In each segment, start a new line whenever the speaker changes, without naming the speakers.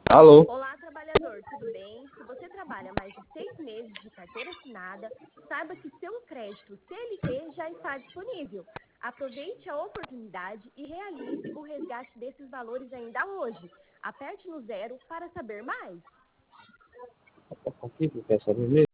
Alô?
Olá, trabalhador, tudo bem? Se você trabalha mais de 6 meses de carteira assinada, saiba que seu crédito CLT já está disponível. Aproveite a oportunidade e realize o resgate desses valores ainda hoje. Aperte no zero para saber mais.
Aqui, quer saber mesmo?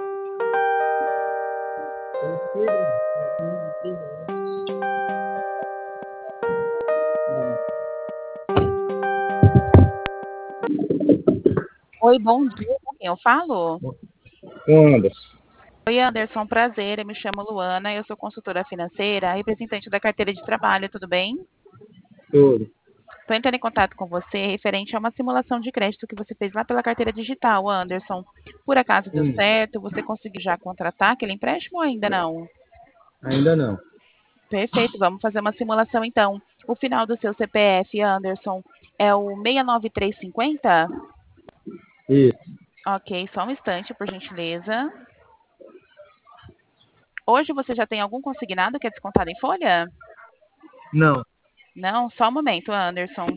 Oi, bom dia, com quem eu falo?
Anderson,
Oi, Anderson, prazer, eu me chamo Luana, eu sou consultora financeira, representante da carteira de trabalho, tudo bem?
tudo.
Estou entrando em contato com você referente a uma simulação de crédito que você fez lá pela carteira digital, Anderson. Por acaso deu
Hum,
certo? Você conseguiu já contratar aquele empréstimo ou ainda não?
ainda não.
Perfeito, vamos fazer uma simulação então. O final do seu CPF, Anderson, é o 69350?
Isso.
Ok, só um instante, por gentileza. Hoje você já tem algum consignado que é descontado em folha?
Não.
Não, só um momento, Anderson.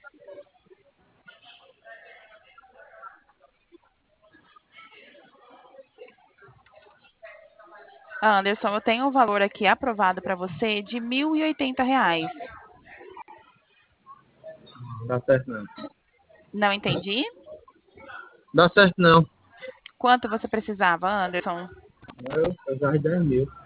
Anderson, eu tenho um valor aqui aprovado para você de R$ 1.080.
Dá certo não.
Não entendi?
Dá certo não.
Quanto você precisava, Anderson?
Eu já 10 mil.